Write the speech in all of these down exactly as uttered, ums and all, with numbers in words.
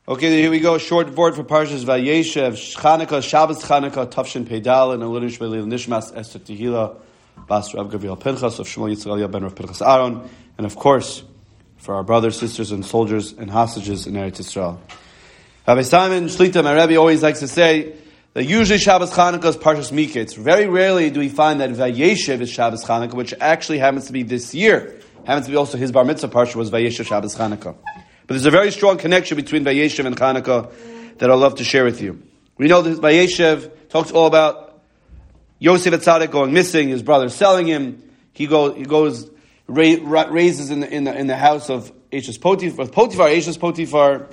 Okay, here we go. Short word for Parshas Vayeshev, Chanukah, Shabbos Chanukah, Tafshin Peidal, and Elin Shveli Nishmas Esther Tehila, Bas Rav Gabriel Pinchas of Shmuel Yitzchak ben Rav Pinchas Aaron, and of course for our brothers, sisters, and soldiers and hostages in Eretz Yisrael. Rabbi Simon Shlita, my Rebbe, always likes to say that usually Shabbos Chanukah is Parshas Miketz. Very rarely do we find that Vayeshev is Shabbos Chanukah, which actually happens to be this year. Happens to be also his Bar Mitzvah Parsha was Vayeshev Shabbos Chanukah. But there's a very strong connection between Vayeshev and Chanukah that I'd love to share with you. We know that Vayeshev talks all about Yosef Atzadik going missing, his brother selling him. He goes, he goes, ra- ra- raises in the, in the in the house of Eshes Potiphar, Potiphar, Eshes Potiphar.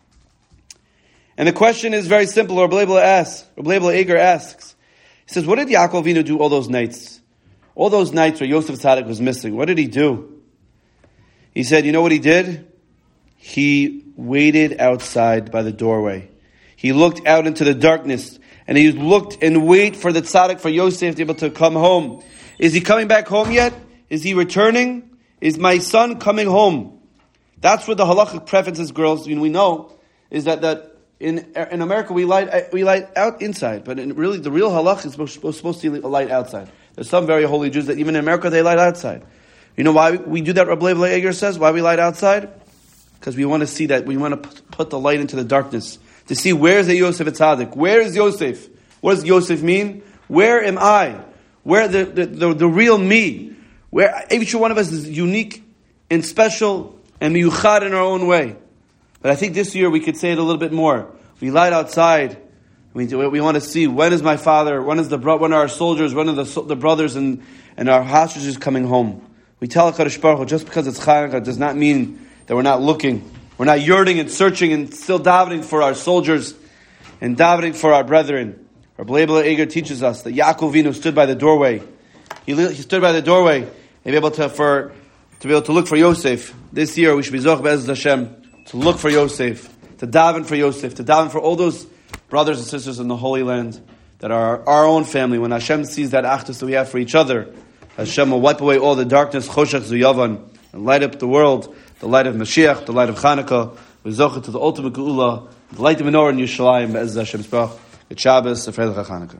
And the question is very simple. Rabbi Leibel asks, Rabbi Leibel Eger asks, he says, what did Yaakov Avinu do all those nights? All those nights where Yosef Atzadik was missing, what did he do? He said, you know what he did? He waited outside by the doorway. He looked out into the darkness, and he looked and waited for the tzaddik, for Yosef to be able to come home. Is he coming back home yet? Is he returning? Is my son coming home? That's what the halachic preferences, girls, we know, is that, that in in America we light we light out inside, but in really the real halach is supposed, supposed to be light outside. There's some very holy Jews that even in America they light outside. You know why we do that? Rabbi Leibel Eger says why we light outside. Because we want to see that, we want to put the light into the darkness. To see where is the Yosef Atzadik? Where is Yosef? What does Yosef mean? Where am I? Where the, the, the, the real me? Where each one of us is unique and special and miyuchad in our own way. But I think this year we could say it a little bit more. We light outside. We, we want to see when is my father, when is the when are our soldiers, when are the, the brothers and, and our hostages coming home. We tell HaKadosh Baruch Hu, just because it's Chanukah does not mean that we're not looking, we're not yearning and searching and still davening for our soldiers and davening for our brethren. Rabbi Leibel Eger teaches us that Yaakov Avinu stood by the doorway. He, he stood by the doorway and be able to for to be able to look for Yosef. This year we should be zoch be'ezus Hashem to look for Yosef, to daven for Yosef, to daven for all those brothers and sisters in the Holy Land that are our own family. When Hashem sees that achdus that we have for each other, Hashem will wipe away all the darkness, choshech zuyavan, and light up the world. The light of Mashiach, the light of Chanukah, we zoche to the ultimate geula, the light of menorah in Yerushalayim, be'ezus Hashem Yisparach, Good Shabbos, Freilach Chanukah.